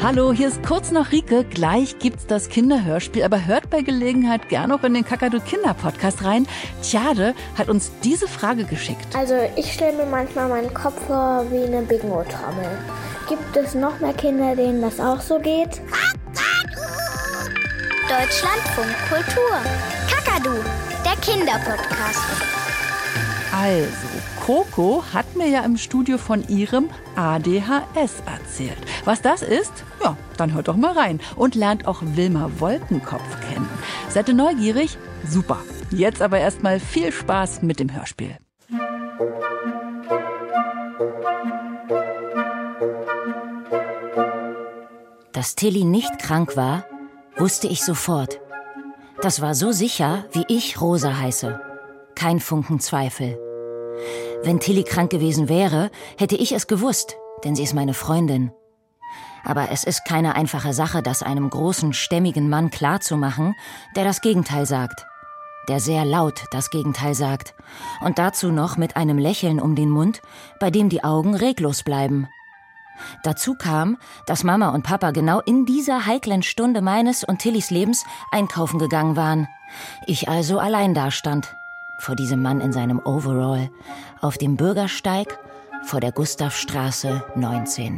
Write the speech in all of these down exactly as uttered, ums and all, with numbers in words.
Hallo, hier ist kurz noch Rike. Gleich gibt's das Kinderhörspiel, aber hört bei Gelegenheit gern auch in den Kakadu Kinder-Podcast rein. Tjade hat uns diese Frage geschickt. Also ich stelle mir manchmal meinen Kopf vor wie eine Bingo-Trommel. Gibt es noch mehr Kinder, denen das auch so geht? Deutschlandfunk Kultur. Kakadu, der Kinderpodcast. Also, Coco hat mir ja im Studio von ihrem A D H S erzählt. Was das ist? Ja, dann hört doch mal rein und lernt auch Wilma Wolkenkopf kennen. Seid ihr neugierig? Super. Jetzt aber erstmal viel Spaß mit dem Hörspiel. Dass Tilly nicht krank war, wusste ich sofort. Das war so sicher, wie ich Rosa heiße. Kein Funken Zweifel. Wenn Tilly krank gewesen wäre, hätte ich es gewusst, denn sie ist meine Freundin. Aber es ist keine einfache Sache, das einem großen, stämmigen Mann klarzumachen, der das Gegenteil sagt. Der sehr laut das Gegenteil sagt. Und dazu noch mit einem Lächeln um den Mund, bei dem die Augen reglos bleiben. Dazu kam, dass Mama und Papa genau in dieser heiklen Stunde meines und Tillys Lebens einkaufen gegangen waren. Ich also allein dastand. Vor diesem Mann in seinem Overall, auf dem Bürgersteig vor der Gustavstraße neunzehn.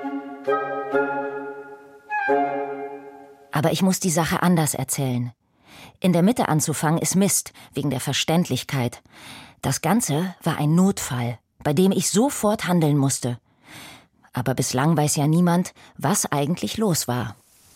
Aber ich muss die Sache anders erzählen. In der Mitte anzufangen ist Mist, wegen der Verständlichkeit. Das Ganze war ein Notfall, bei dem ich sofort handeln musste. Aber bislang weiß ja niemand, was eigentlich los war.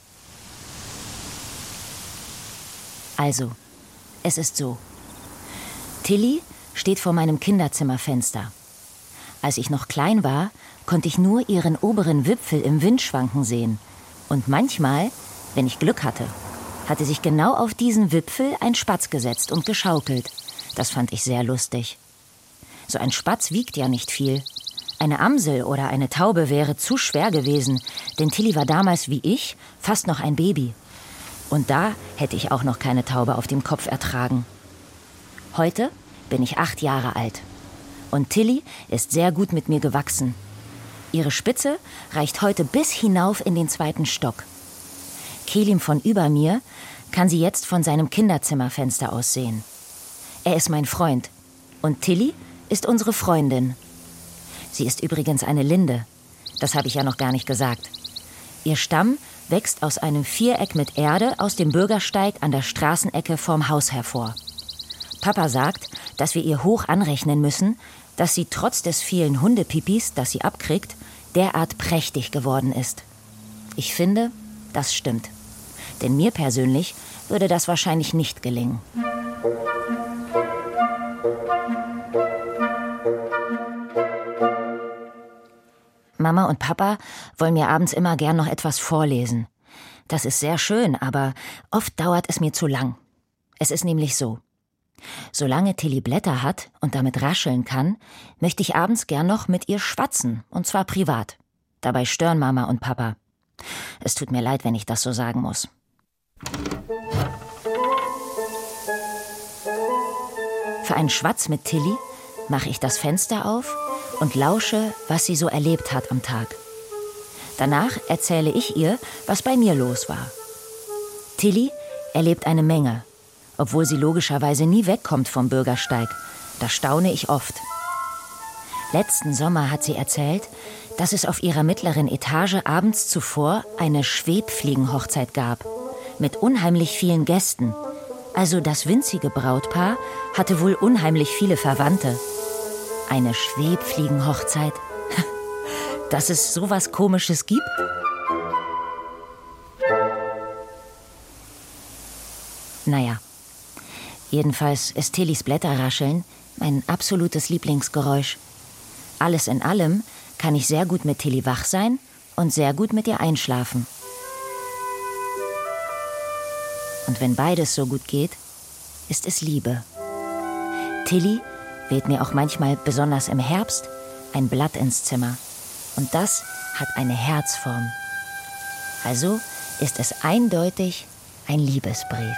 Also, es ist so. Tilly steht vor meinem Kinderzimmerfenster. Als ich noch klein war, konnte ich nur ihren oberen Wipfel im Wind schwanken sehen. Und manchmal, wenn ich Glück hatte, hatte sich genau auf diesen Wipfel ein Spatz gesetzt und geschaukelt. Das fand ich sehr lustig. So ein Spatz wiegt ja nicht viel. Eine Amsel oder eine Taube wäre zu schwer gewesen, denn Tilly war damals wie ich fast noch ein Baby. Und da hätte ich auch noch keine Taube auf dem Kopf ertragen. Heute bin ich acht Jahre alt. Und Tilly ist sehr gut mit mir gewachsen. Ihre Spitze reicht heute bis hinauf in den zweiten Stock. Kelim von über mir kann sie jetzt von seinem Kinderzimmerfenster aus sehen. Er ist mein Freund. Und Tilly ist unsere Freundin. Sie ist übrigens eine Linde. Das habe ich ja noch gar nicht gesagt. Ihr Stamm wächst aus einem Viereck mit Erde aus dem Bürgersteig an der Straßenecke vorm Haus hervor. Papa sagt, dass wir ihr hoch anrechnen müssen, dass sie trotz des vielen Hundepipis, das sie abkriegt, derart prächtig geworden ist. Ich finde, das stimmt. Denn mir persönlich würde das wahrscheinlich nicht gelingen. Mama und Papa wollen mir abends immer gern noch etwas vorlesen. Das ist sehr schön, aber oft dauert es mir zu lang. Es ist nämlich so. Solange Tilly Blätter hat und damit rascheln kann, möchte ich abends gern noch mit ihr schwatzen, und zwar privat. Dabei stören Mama und Papa. Es tut mir leid, wenn ich das so sagen muss. Für einen Schwatz mit Tilly mache ich das Fenster auf und lausche, was sie so erlebt hat am Tag. Danach erzähle ich ihr, was bei mir los war. Tilly erlebt eine Menge, obwohl sie logischerweise nie wegkommt vom Bürgersteig. Da staune ich oft. Letzten Sommer hat sie erzählt, dass es auf ihrer mittleren Etage abends zuvor eine Schwebfliegenhochzeit gab. Mit unheimlich vielen Gästen. Also das winzige Brautpaar hatte wohl unheimlich viele Verwandte. Eine Schwebfliegenhochzeit. Dass es sowas Komisches gibt? Naja. Jedenfalls ist Tillys Blätterrascheln mein absolutes Lieblingsgeräusch. Alles in allem kann ich sehr gut mit Tilly wach sein und sehr gut mit ihr einschlafen. Und wenn beides so gut geht, ist es Liebe. Tilly weht mir auch manchmal, besonders im Herbst, ein Blatt ins Zimmer. Und das hat eine Herzform. Also ist es eindeutig ein Liebesbrief.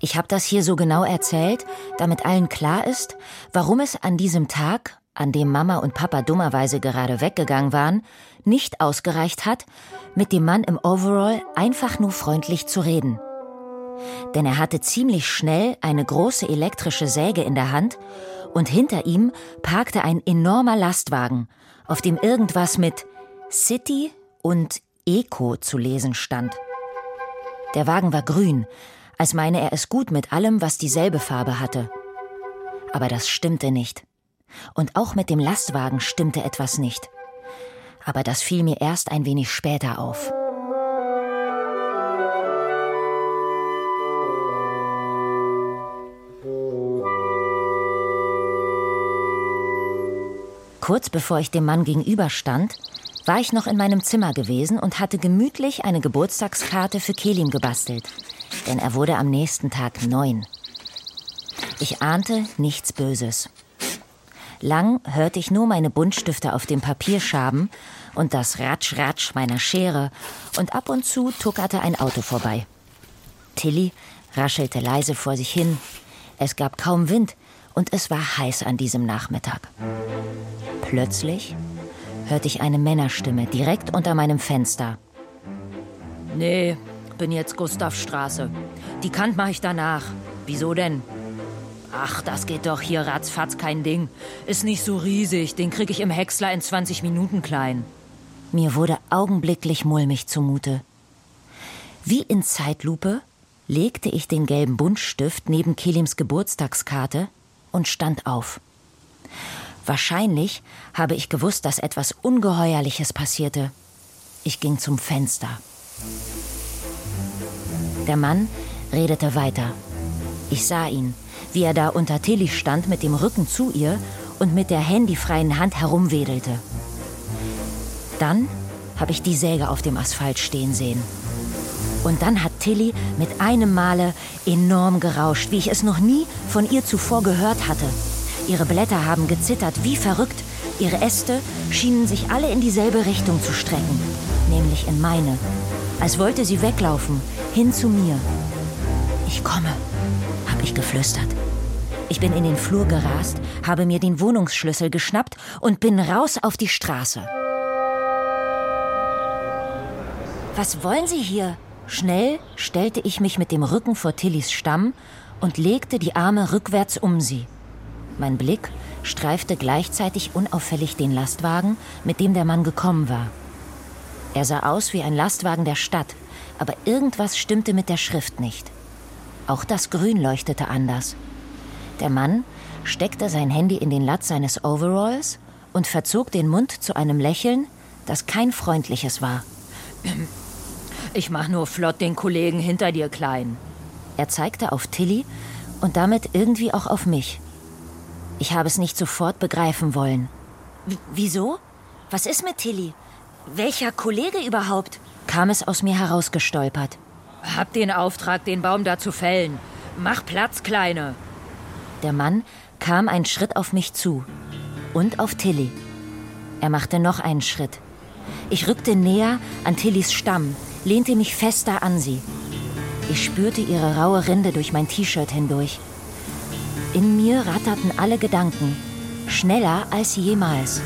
Ich habe das hier so genau erzählt, damit allen klar ist, warum es an diesem Tag, an dem Mama und Papa dummerweise gerade weggegangen waren, nicht ausgereicht hat, mit dem Mann im Overall einfach nur freundlich zu reden. Denn er hatte ziemlich schnell eine große elektrische Säge in der Hand und hinter ihm parkte ein enormer Lastwagen, auf dem irgendwas mit City und Eco zu lesen stand. Der Wagen war grün, als meine er es gut mit allem, was dieselbe Farbe hatte. Aber das stimmte nicht. Und auch mit dem Lastwagen stimmte etwas nicht. Aber das fiel mir erst ein wenig später auf. Kurz bevor ich dem Mann gegenüberstand, war ich noch in meinem Zimmer gewesen und hatte gemütlich eine Geburtstagskarte für Kelim gebastelt. Denn er wurde am nächsten Tag neun. Ich ahnte nichts Böses. Lang hörte ich nur meine Buntstifte auf dem Papier schaben und das Ratsch-Ratsch meiner Schere und ab und zu tuckerte ein Auto vorbei. Tilly raschelte leise vor sich hin. Es gab kaum Wind und es war heiß an diesem Nachmittag. Plötzlich hörte ich eine Männerstimme direkt unter meinem Fenster. Nee, bin jetzt Gustavstraße. Die Kant mache ich danach. Wieso denn? Ach, das geht doch hier ratzfatz kein Ding. Ist nicht so riesig, den krieg ich im Häcksler in zwanzig Minuten klein. Mir wurde augenblicklich mulmig zumute. Wie in Zeitlupe legte ich den gelben Buntstift neben Kelims Geburtstagskarte und stand auf. Wahrscheinlich habe ich gewusst, dass etwas Ungeheuerliches passierte. Ich ging zum Fenster. Der Mann redete weiter. Ich sah ihn, wie er da unter Tilly stand mit dem Rücken zu ihr und mit der handyfreien Hand herumwedelte. Dann habe ich die Säge auf dem Asphalt stehen sehen. Und dann hat Tilly mit einem Male enorm gerauscht, wie ich es noch nie von ihr zuvor gehört hatte. Ihre Blätter haben gezittert wie verrückt. Ihre Äste schienen sich alle in dieselbe Richtung zu strecken, nämlich in meine. Als wollte sie weglaufen, hin zu mir. Ich komme, habe ich geflüstert. Ich bin in den Flur gerast, habe mir den Wohnungsschlüssel geschnappt und bin raus auf die Straße. Was wollen Sie hier? Schnell stellte ich mich mit dem Rücken vor Tillys Stamm und legte die Arme rückwärts um sie. Mein Blick streifte gleichzeitig unauffällig den Lastwagen, mit dem der Mann gekommen war. Er sah aus wie ein Lastwagen der Stadt, aber irgendwas stimmte mit der Schrift nicht. Auch das Grün leuchtete anders. Der Mann steckte sein Handy in den Latz seines Overalls und verzog den Mund zu einem Lächeln, das kein freundliches war. Ich mach nur flott den Kollegen hinter dir klein. Er zeigte auf Tilly und damit irgendwie auch auf mich. Ich habe es nicht sofort begreifen wollen. W- wieso? Was ist mit Tilly? Welcher Kollege überhaupt? Kam es aus mir herausgestolpert. Hab den Auftrag, den Baum da zu fällen. Mach Platz, Kleine. Der Mann kam einen Schritt auf mich zu. Und auf Tilly. Er machte noch einen Schritt. Ich rückte näher an Tillys Stamm, lehnte mich fester an sie. Ich spürte ihre raue Rinde durch mein T-Shirt hindurch. In mir ratterten alle Gedanken, schneller als jemals.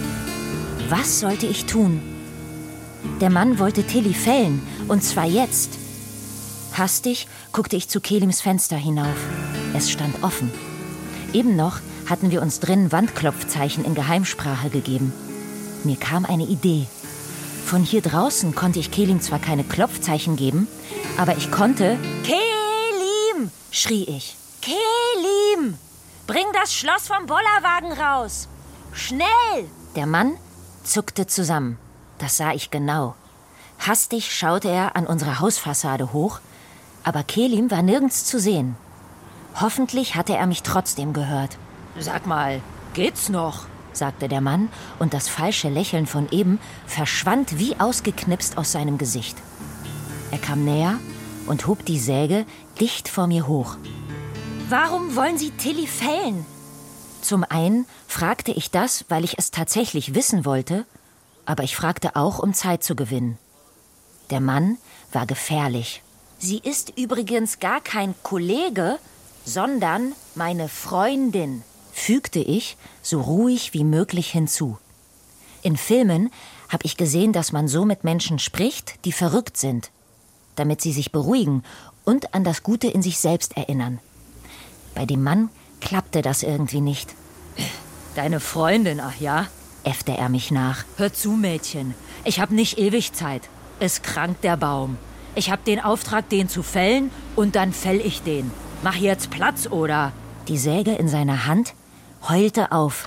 Was sollte ich tun? Der Mann wollte Tilly fällen, und zwar jetzt. Hastig guckte ich zu Kelims Fenster hinauf. Es stand offen. Eben noch hatten wir uns drinnen Wandklopfzeichen in Geheimsprache gegeben. Mir kam eine Idee. Von hier draußen konnte ich Kelim zwar keine Klopfzeichen geben, aber ich konnte... Kelim! Schrie ich. Kelim! Bring das Schloss vom Bollerwagen raus! Schnell! Der Mann zuckte zusammen. Das sah ich genau. Hastig schaute er an unsere Hausfassade hoch, aber Kelim war nirgends zu sehen. Hoffentlich hatte er mich trotzdem gehört. Sag mal, geht's noch? Sagte der Mann, und das falsche Lächeln von eben verschwand wie ausgeknipst aus seinem Gesicht. Er kam näher und hob die Säge dicht vor mir hoch. Warum wollen Sie Tilly fällen? Zum einen fragte ich das, weil ich es tatsächlich wissen wollte, aber ich fragte auch, um Zeit zu gewinnen. Der Mann war gefährlich. Sie ist übrigens gar kein Kollege, sondern meine Freundin, fügte ich so ruhig wie möglich hinzu. In Filmen habe ich gesehen, dass man so mit Menschen spricht, die verrückt sind, damit sie sich beruhigen und an das Gute in sich selbst erinnern. Bei dem Mann klappte das irgendwie nicht. Deine Freundin, ach ja? Äffte er mich nach. Hör zu, Mädchen. Ich hab nicht ewig Zeit. Es krankt der Baum. Ich hab den Auftrag, den zu fällen, und dann fäll ich den. Mach jetzt Platz, oder? Die Säge in seiner Hand heulte auf.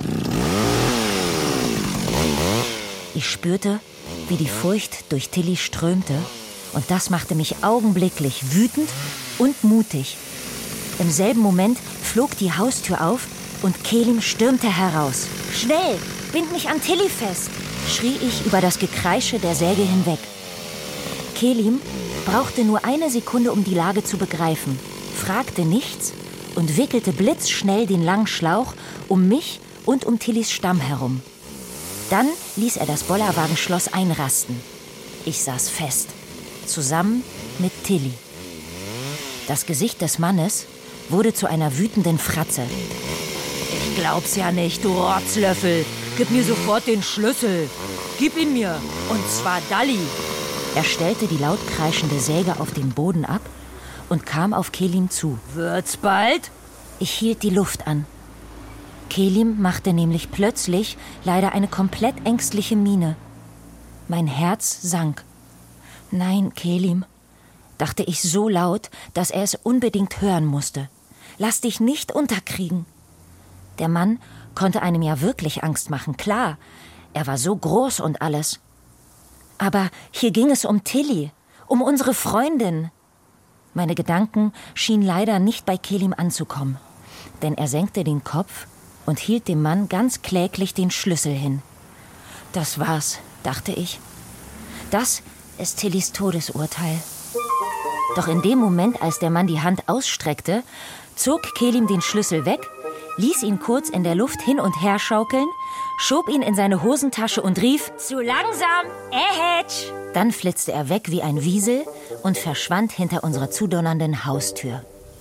Ich spürte, wie die Furcht durch Tilly strömte, und das machte mich augenblicklich wütend und mutig. Im selben Moment flog die Haustür auf und Kelim stürmte heraus. »Schnell, bind mich an Tilly fest«, schrie ich über das Gekreische der Säge hinweg. Kelim brauchte nur eine Sekunde, um die Lage zu begreifen, fragte nichts und wickelte blitzschnell den langen Schlauch um mich und um Tillys Stamm herum. Dann ließ er das Bollerwagenschloss einrasten. Ich saß fest, zusammen mit Tilly. Das Gesicht des Mannes wurde zu einer wütenden Fratze. Ich glaub's ja nicht, du Rotzlöffel. Gib mir sofort den Schlüssel. Gib ihn mir. Und zwar Dalli. Er stellte die laut kreischende Säge auf den Boden ab und kam auf Kelim zu. Wird's bald? Ich hielt die Luft an. Kelim machte nämlich plötzlich leider eine komplett ängstliche Miene. Mein Herz sank. Nein, Kelim, dachte ich so laut, dass er es unbedingt hören musste. Lass dich nicht unterkriegen. Der Mann konnte einem ja wirklich Angst machen, klar. Er war so groß und alles. Aber hier ging es um Tilly, um unsere Freundin. Meine Gedanken schienen leider nicht bei Kelim anzukommen, denn er senkte den Kopf und hielt dem Mann ganz kläglich den Schlüssel hin. Das war's, dachte ich. Das ist Tillys Todesurteil. Doch in dem Moment, als der Mann die Hand ausstreckte, zog Kelim den Schlüssel weg, ließ ihn kurz in der Luft hin und her schaukeln, schob ihn in seine Hosentasche und rief: »Zu langsam, Ähetsch!« Dann flitzte er weg wie ein Wiesel und verschwand hinter unserer zudonnernden Haustür.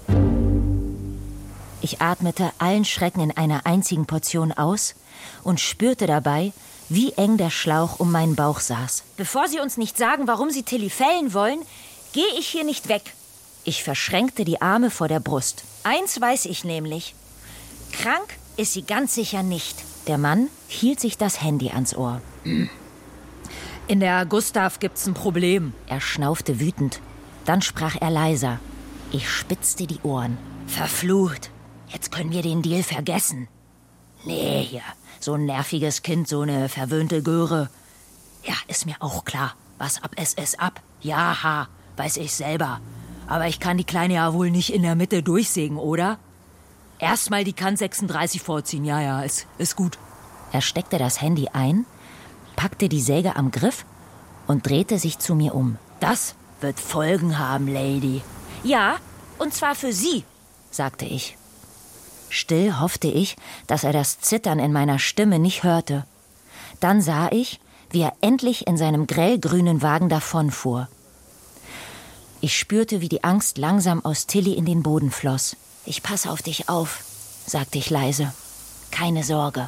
Ich atmete allen Schrecken in einer einzigen Portion aus und spürte dabei, wie eng der Schlauch um meinen Bauch saß. Bevor Sie uns nicht sagen, warum Sie Tilly fällen wollen, gehe ich hier nicht weg. Ich verschränkte die Arme vor der Brust. Eins weiß ich nämlich: Krank ist sie ganz sicher nicht. Der Mann hielt sich das Handy ans Ohr. In der Gustav gibt's ein Problem. Er schnaufte wütend. Dann sprach er leiser. Ich spitzte die Ohren. Verflucht. Jetzt können wir den Deal vergessen. Nee, hier. So ein nerviges Kind, so eine verwöhnte Göre. Ja, ist mir auch klar. Was ab ist, ist ab. Ja, ha, weiß ich selber. Aber ich kann die Kleine ja wohl nicht in der Mitte durchsägen, oder? Erstmal die Kant sechsunddreißig vorziehen, ja, ja, ist, ist gut. Er steckte das Handy ein, packte die Säge am Griff und drehte sich zu mir um. Das wird Folgen haben, Lady. Ja, und zwar für Sie, sagte ich. Still hoffte ich, dass er das Zittern in meiner Stimme nicht hörte. Dann sah ich, wie er endlich in seinem grellgrünen Wagen davonfuhr. Ich spürte, wie die Angst langsam aus Tilly in den Boden floss. »Ich passe auf dich auf«, sagte ich leise. »Keine Sorge.«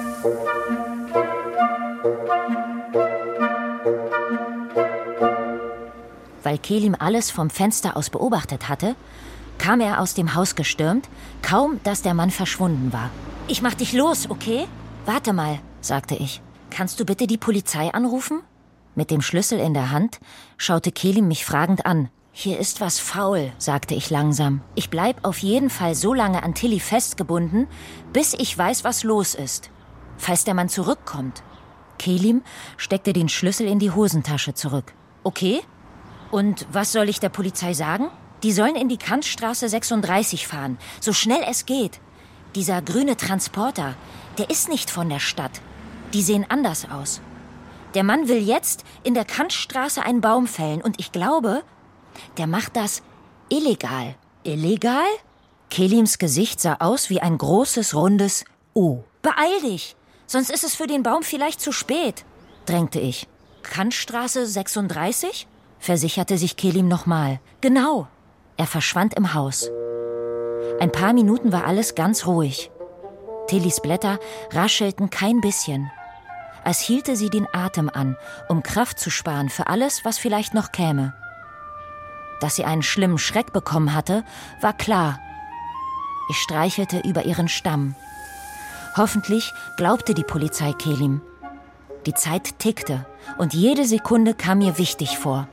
Weil Kelim alles vom Fenster aus beobachtet hatte, kam er aus dem Haus gestürmt, kaum dass der Mann verschwunden war. »Ich mach dich los, okay? Warte mal«, sagte ich. »Kannst du bitte die Polizei anrufen?« Mit dem Schlüssel in der Hand schaute Kelim mich fragend an. »Hier ist was faul«, sagte ich langsam. »Ich bleib auf jeden Fall so lange an Tilly festgebunden, bis ich weiß, was los ist. Falls der Mann zurückkommt.« Kelim steckte den Schlüssel in die Hosentasche zurück. »Okay? Und was soll ich der Polizei sagen? Die sollen in die Kantstraße sechsunddreißig fahren, so schnell es geht. Dieser grüne Transporter, der ist nicht von der Stadt. Die sehen anders aus. Der Mann will jetzt in der Kantstraße einen Baum fällen und ich glaube, der macht das illegal.« »Illegal?« Kelims Gesicht sah aus wie ein großes, rundes O. »Beeil dich, sonst ist es für den Baum vielleicht zu spät«, drängte ich. »Kantstraße sechsunddreißig? versicherte sich Kelim nochmal. Genau, er verschwand im Haus. Ein paar Minuten war alles ganz ruhig. Tillys Blätter raschelten kein bisschen. Als hielte sie den Atem an, um Kraft zu sparen für alles, was vielleicht noch käme. Dass sie einen schlimmen Schreck bekommen hatte, war klar. Ich streichelte über ihren Stamm. Hoffentlich glaubte die Polizei Kelim. Die Zeit tickte und jede Sekunde kam mir wichtig vor.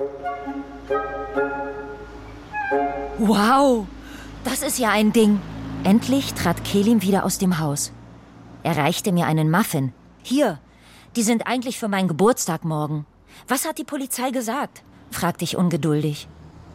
Wow, das ist ja ein Ding. Endlich trat Kelim wieder aus dem Haus. Er reichte mir einen Muffin. Hier, die sind eigentlich für meinen Geburtstag morgen. Was hat die Polizei gesagt? Fragte ich ungeduldig.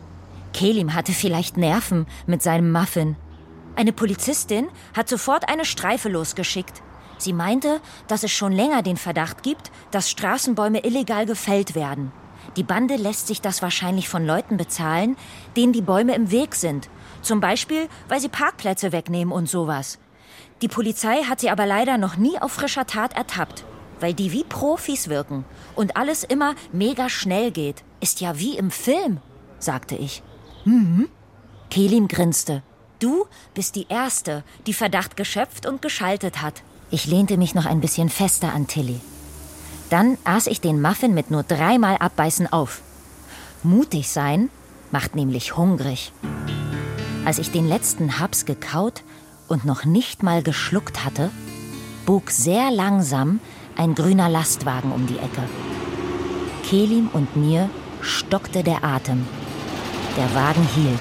Kelim hatte vielleicht Nerven mit seinem Muffin. Eine Polizistin hat sofort eine Streife losgeschickt. Sie meinte, dass es schon länger den Verdacht gibt, dass Straßenbäume illegal gefällt werden. Die Bande lässt sich das wahrscheinlich von Leuten bezahlen, denen die Bäume im Weg sind. Zum Beispiel, weil sie Parkplätze wegnehmen und sowas. Die Polizei hat sie aber leider noch nie auf frischer Tat ertappt, weil die wie Profis wirken und alles immer mega schnell geht. Ist ja wie im Film, sagte ich. Mhm. Kelim grinste. Du bist die Erste, die Verdacht geschöpft und geschaltet hat. Ich lehnte mich noch ein bisschen fester an Tilly. Dann aß ich den Muffin mit nur dreimal Abbeißen auf. Mutig sein macht nämlich hungrig. Als ich den letzten Haps gekaut und noch nicht mal geschluckt hatte, bog sehr langsam ein grüner Lastwagen um die Ecke. Kelim und mir stockte der Atem. Der Wagen hielt.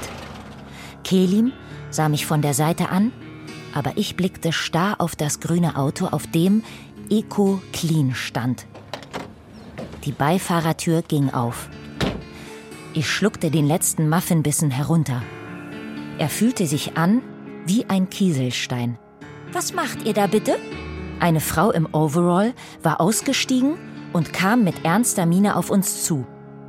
Kelim sah mich von der Seite an, aber ich blickte starr auf das grüne Auto, auf dem Eco Clean stand. Die Beifahrertür ging auf. Ich schluckte den letzten Muffinbissen herunter. Er fühlte sich an wie ein Kieselstein. Was macht ihr da bitte? Eine Frau im Overall war ausgestiegen und kam mit ernster Miene auf uns zu.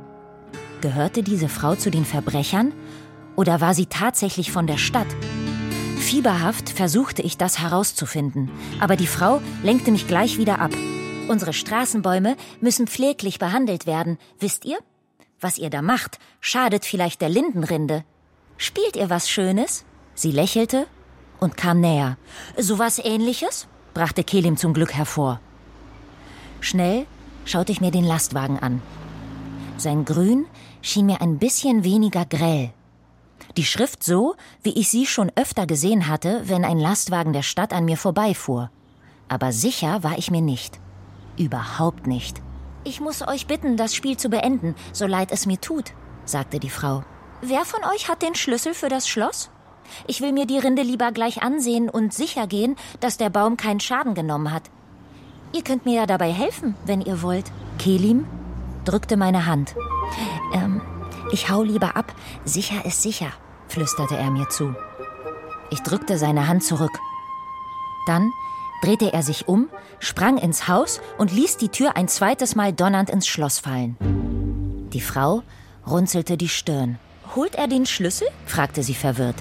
Gehörte diese Frau zu den Verbrechern oder war sie tatsächlich von der Stadt? Fieberhaft versuchte ich das herauszufinden, aber die Frau lenkte mich gleich wieder ab. Unsere Straßenbäume müssen pfleglich behandelt werden, wisst ihr? Was ihr da macht, schadet vielleicht der Lindenrinde. Spielt ihr was Schönes? Sie lächelte und kam näher. Sowas Ähnliches? Brachte Kelim zum Glück hervor. Schnell schaute ich mir den Lastwagen an. Sein Grün schien mir ein bisschen weniger grell. Die Schrift so, wie ich sie schon öfter gesehen hatte, wenn ein Lastwagen der Stadt an mir vorbeifuhr. Aber sicher war ich mir nicht. Überhaupt nicht. Ich muss euch bitten, das Spiel zu beenden, so leid es mir tut, sagte die Frau. Wer von euch hat den Schlüssel für das Schloss? Ich will mir die Rinde lieber gleich ansehen und sicher gehen, dass der Baum keinen Schaden genommen hat. Ihr könnt mir ja dabei helfen, wenn ihr wollt. Kelim drückte meine Hand. Ähm, ich hau lieber ab. Sicher ist sicher, flüsterte er mir zu. Ich drückte seine Hand zurück. Dann drehte er sich um, sprang ins Haus und ließ die Tür ein zweites Mal donnernd ins Schloss fallen. Die Frau runzelte die Stirn. »Holt er den Schlüssel?« fragte sie verwirrt.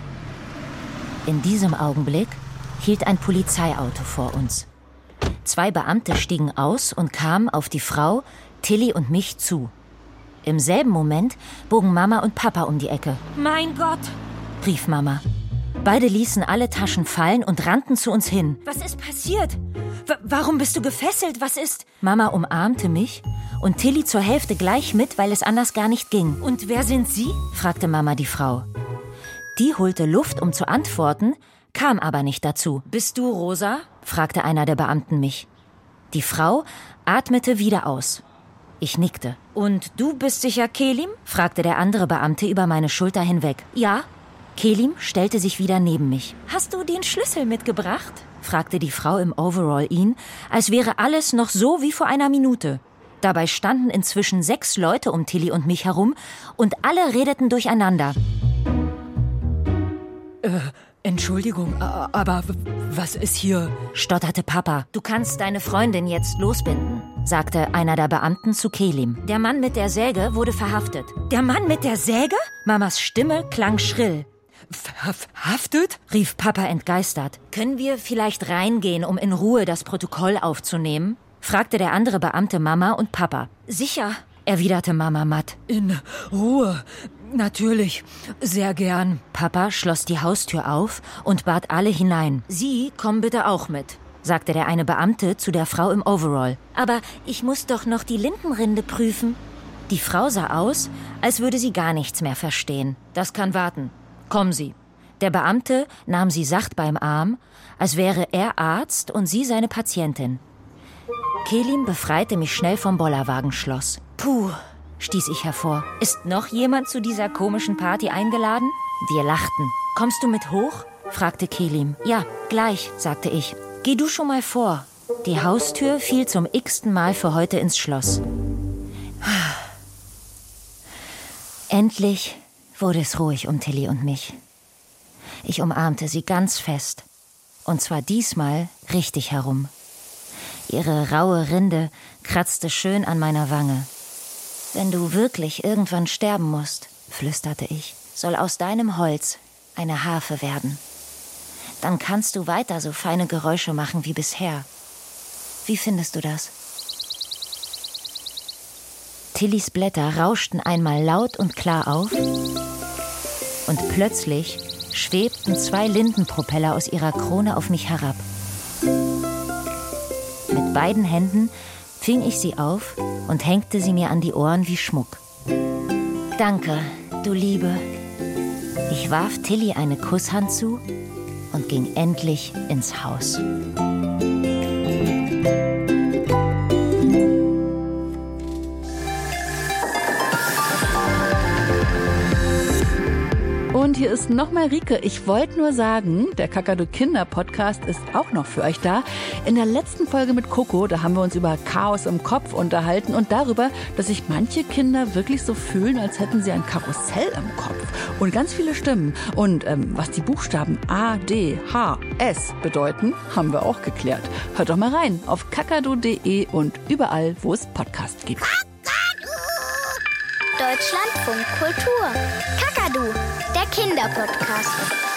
In diesem Augenblick hielt ein Polizeiauto vor uns. Zwei Beamte stiegen aus und kamen auf die Frau, Tilly und mich zu. Im selben Moment bogen Mama und Papa um die Ecke. »Mein Gott«, rief Mama. Beide ließen alle Taschen fallen und rannten zu uns hin. »Was ist passiert? W- warum bist du gefesselt? Was ist?« Mama umarmte mich und Tilly zur Hälfte gleich mit, weil es anders gar nicht ging. »Und wer sind Sie?« fragte Mama die Frau. Die holte Luft, um zu antworten, kam aber nicht dazu. »Bist du Rosa?« fragte einer der Beamten mich. Die Frau atmete wieder aus. Ich nickte. »Und du bist sicher Kelim?« fragte der andere Beamte über meine Schulter hinweg. »Ja.« Kelim stellte sich wieder neben mich. »Hast du den Schlüssel mitgebracht?« fragte die Frau im Overall ihn, als wäre alles noch so wie vor einer Minute. Dabei standen inzwischen sechs Leute um Tilly und mich herum und alle redeten durcheinander. Äh, Entschuldigung, aber was ist hier? Stotterte Papa. »Du kannst deine Freundin jetzt losbinden«, sagte einer der Beamten zu Kelim. Der Mann mit der Säge wurde verhaftet. »Der Mann mit der Säge?« Mamas Stimme klang schrill. Verhaftet? Rief Papa entgeistert. »Können wir vielleicht reingehen, um in Ruhe das Protokoll aufzunehmen?« fragte der andere Beamte Mama und Papa. »Sicher«, erwiderte Mama matt. In Ruhe. Natürlich. Sehr gern. Papa schloss die Haustür auf und bat alle hinein. Sie kommen bitte auch mit, sagte der eine Beamte zu der Frau im Overall. Aber ich muss doch noch die Lindenrinde prüfen. Die Frau sah aus, als würde sie gar nichts mehr verstehen. Das kann warten. Kommen Sie. Der Beamte nahm sie sacht beim Arm, als wäre er Arzt und sie seine Patientin. Kelim befreite mich schnell vom Bollerwagenschloss. Puh, stieß ich hervor. Ist noch jemand zu dieser komischen Party eingeladen? Wir lachten. Kommst du mit hoch? fragte Kelim. Ja, gleich, sagte ich. Geh du schon mal vor. Die Haustür fiel zum x-ten Mal für heute ins Schloss. Endlich wurde es ruhig um Tilly und mich. Ich umarmte sie ganz fest. Und zwar diesmal richtig herum. Ihre raue Rinde kratzte schön an meiner Wange. Wenn du wirklich irgendwann sterben musst, flüsterte ich, soll aus deinem Holz eine Harfe werden. Dann kannst du weiter so feine Geräusche machen wie bisher. Wie findest du das? Tillys Blätter rauschten einmal laut und klar auf und plötzlich schwebten zwei Lindenpropeller aus ihrer Krone auf mich herab. Mit beiden Händen fing ich sie auf und hängte sie mir an die Ohren wie Schmuck. Danke, du Liebe. Ich warf Tilly eine Kusshand zu und ging endlich ins Haus. Und hier ist nochmal Rike. Ich wollte nur sagen, der Kakadu-Kinder-Podcast ist auch noch für euch da. In der letzten Folge mit Coco, da haben wir uns über Chaos im Kopf unterhalten und darüber, dass sich manche Kinder wirklich so fühlen, als hätten sie ein Karussell im Kopf. Und ganz viele Stimmen. Und ähm, was die Buchstaben A, D, H, S bedeuten, haben wir auch geklärt. Hört doch mal rein auf kakadu punkt de und überall, wo es Podcasts gibt. Deutschlandfunk Kultur. Kakadu, der Kinderpodcast.